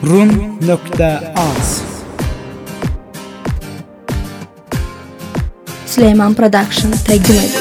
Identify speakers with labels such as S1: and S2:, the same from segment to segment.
S1: Rum.az
S2: Süleyman Production təqdim edir.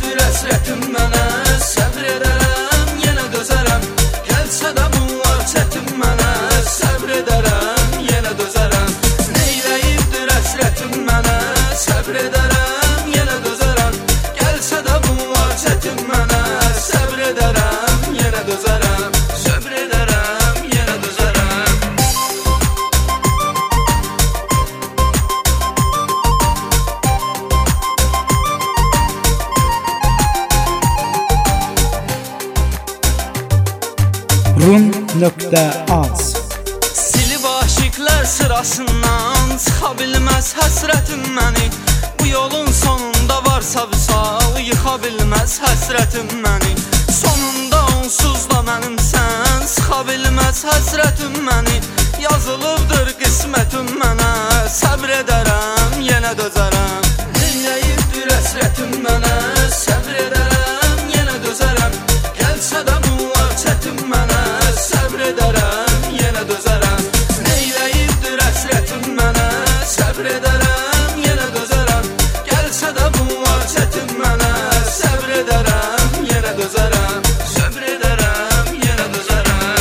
S1: Rum.az
S3: Silib aşıqlar sırasından çıxa bilməz həsrətim məni. Bu yolun sonunda varsa vüsal, yıxa bilməz həsrətim məni. Sonunda onsuz da mənimsən, çıxa bilməz həsrətim məni. Yazılıbdır qismətim mənə, səbr edərəm, yenə dözərəm. Dinləyibdir həsrətim mənə, səbr edərəm, yenə dözərəm. Gəlsə də bunlar çətin mənə, səbr edərəm, yenə dözərəm. Neyləyibdir həsrətim mənə, səbr edərəm, yenə dözərəm. Gəlsə də bunlar çətin mənə, səbr edərəm, yenə dözərəm. Səbr edərəm, yenə dözərəm.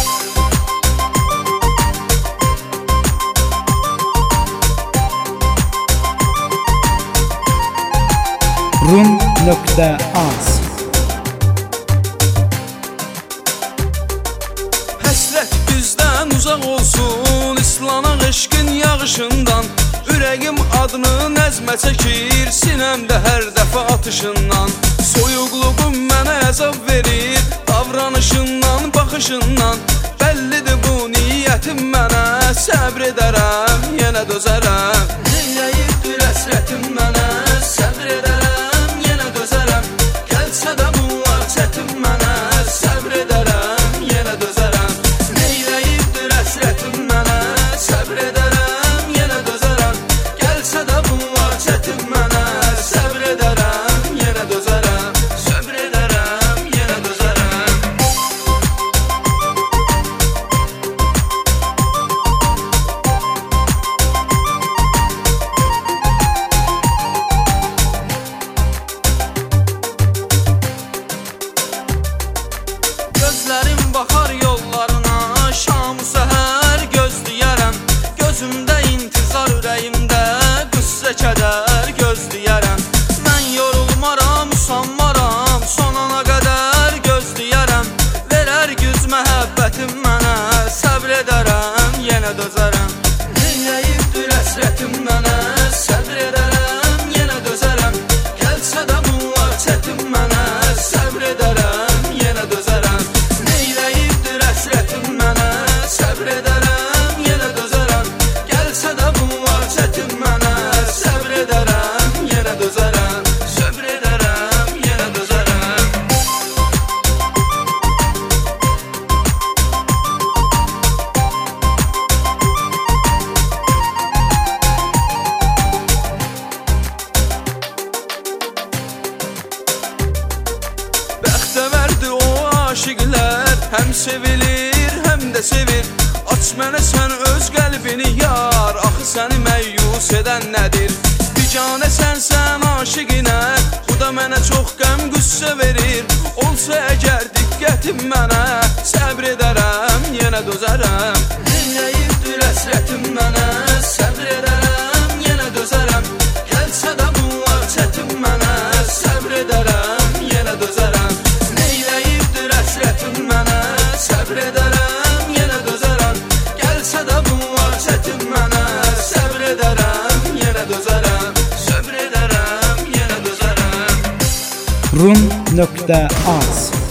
S1: Rum.az
S3: Həsrət bizdən uzaq olsun, islanaq eşqin yağışından. Ürəyim adını nəzmə çəkir, sinəmdə hər dəfə atışından. Soyuqluğum mənə əzab verir, davranışından, baxışından. Bəllidir bu niyyətim mənə, səbr edərəm, yenə dözərəm. Dinləyibdir həsrətim mənə, səbr edərəm, yenə dözərəm. Gəlsə də bunlar çətin mənə, səbr edərəm, yenə dözərəm. Neyləyibdir həsrətim mənə, səbr edərəm, yenə dözərəm. Gəlsə də bunlar çətin mənə, səbr edərəm, yenə dözərəm. Səbr edərəm, yenə dözərəm. Gözlərim baxar yollarına, şam səhər gözləyərəm. Gözümdə intizar, ürəyimdə qüssə kədər gözləyərəm. Mən yorulmaram, usanmaram, sonana qədər gözləyərəm. Verər güc məhəbbətim mənə, səbr edərəm, yenə dözərəm. Dinləyibdir həsrətim mənə, səbr edərəm, yenə dözərəm. Gəlsə də bunlar çətin mənə, səbr edərəm, yenə dözərəm. Neyləyibdir həsrətim mənə, səbr edərəm, yenə dözərəm. Gəlsə də bunlar çətin mənə, səbr edərəm, yenə dözərəm. Səbr edərəm, yenə dözərəm. Bəxtəvərdir o aşiqlər, həm sevilir, həm də sevir. Aç mənə sən öz qəlbini yar, axı səni məyyus edən nədir? Biganə sənsən aşiqinə, bu da mənə çox qəm qüssə verir. Olsa əgər diqqətim mənə, səbr edərəm, yenə dözərəm. Dinləyibdir həsrətim mənə, səbr edərəm, yenə dözərəm. Gəlsə də bunlar çətin mənə, səbr edərəm, yenə dözərəm. Neyləyibdir həsrətim mənə, səbr edərəm, yenə dözərəm. Gəlsə də bunlar çətin mənə, səbr edərəm, yenə dözərəm. Səbr edərəm, yenə dözərəm.
S1: Rum.az